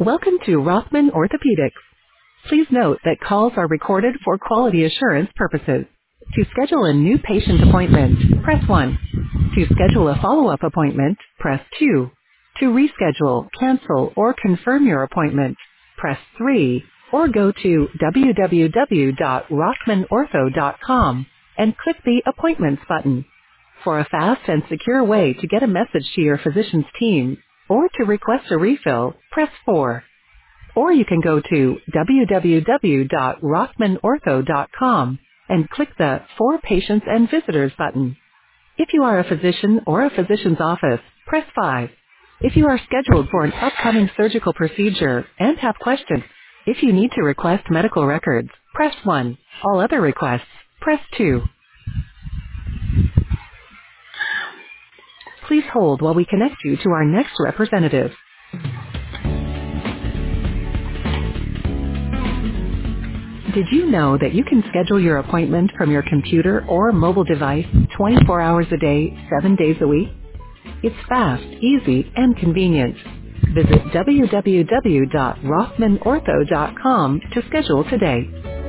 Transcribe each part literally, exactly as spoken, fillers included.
Welcome to Rothman Orthopedics. Please note that calls are recorded for quality assurance purposes. To schedule a new patient appointment, press one. To schedule a follow-up appointment, press two. To reschedule, cancel, or confirm your appointment, press three. Or go to w w w dot rothman ortho dot com and click the Appointments button. For a fast and secure way to get a message to your physician's team, or to request a refill, press four. Or you can go to w w w dot rothman ortho dot com and click the For Patients and Visitors button. If you are a physician or a physician's office, press five. If you are scheduled for an upcoming surgical procedure and have questions, if you need to request medical records, press one. All other requests, press two. Please hold while we connect you to our next representative. Did you know that you can schedule your appointment from your computer or mobile device twenty-four hours a day, seven days a week? It's fast, easy, and convenient. Visit w w w dot rothman ortho dot com to schedule today.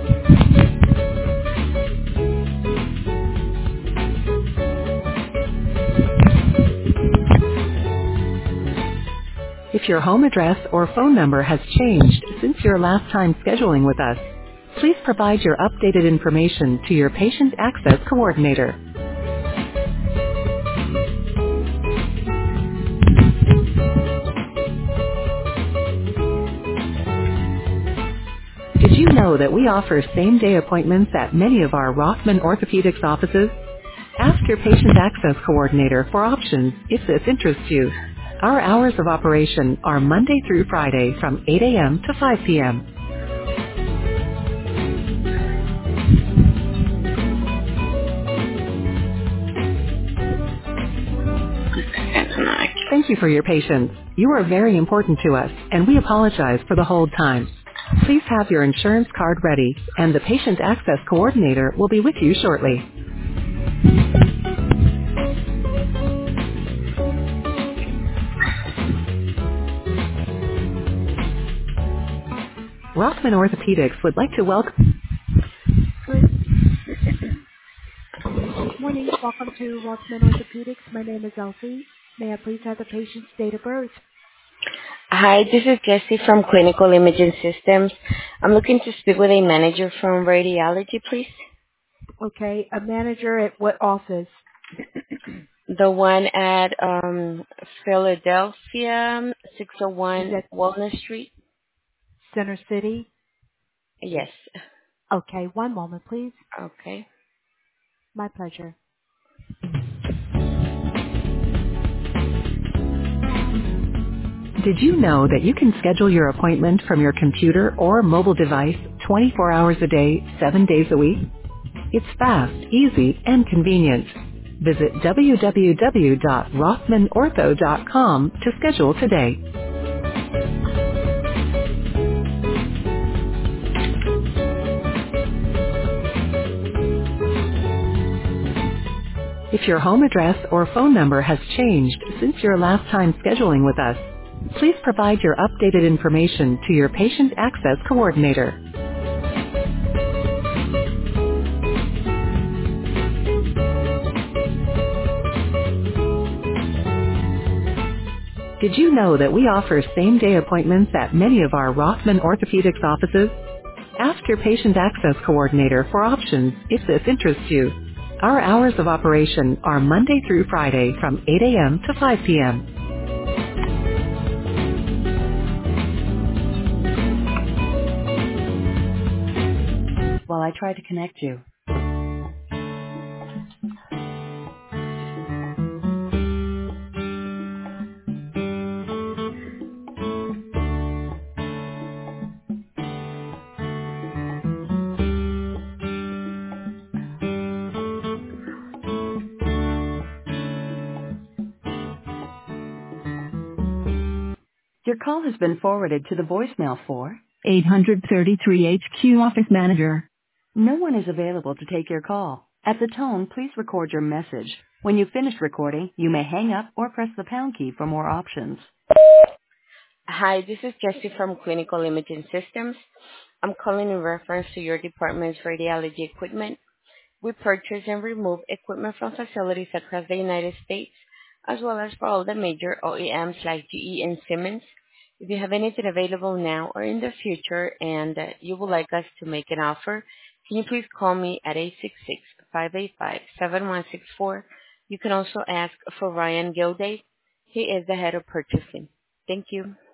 If your home address or phone number has changed since your last time scheduling with us, please provide your updated information to your patient access coordinator. Did you know that we offer same-day appointments at many of our Rothman Orthopedics offices? Ask your patient access coordinator for options if this interests you. Our hours of operation are Monday through Friday from eight a m to five p m Thank you for your patience. You are very important to us, and we apologize for the hold time. Please have your insurance card ready, and the patient access coordinator will be with you shortly. Rothman Orthopedics would like to welcome... Morning. Welcome to Rothman Orthopedics. My name is Elsie. May I please have the patient's date of birth? Hi, this is Jessie from Clinical Imaging Systems. I'm looking to speak with a manager from radiology, please. Okay. A manager at what office? The one at um, Philadelphia, six oh Is one that Walnut Street? Center City? Yes. Okay. One moment, please. Okay. My pleasure. Did you know that you can schedule your appointment from your computer or mobile device twenty-four hours a day, seven days a week? It's fast, easy, and convenient. Visit w w w dot rothman ortho dot com to schedule today. If your home address or phone number has changed since your last time scheduling with us, please provide your updated information to your patient access coordinator. Did you know that we offer same-day appointments at many of our Rothman Orthopedics offices? Ask your patient access coordinator for options if this interests you. Our hours of operation are Monday through Friday from eight a m to five p m While I try to connect you. Your call has been forwarded to the voicemail for eight thirty-three H Q Office Manager. No one is available to take your call. At the tone, please record your message. When you finish recording, you may hang up or press the pound key for more options. Hi, this is Jessie from Clinical Imaging Systems. I'm calling in reference to your department's radiology equipment. We purchase and remove equipment from facilities across the United States, as well as for all the major O E Ms like G E and Siemens. If you have anything available now or in the future and uh, you would like us to make an offer, can you please call me at eight six six, five eight five, seven one six four. You can also ask for Ryan Gilday. He is the head of purchasing. Thank you.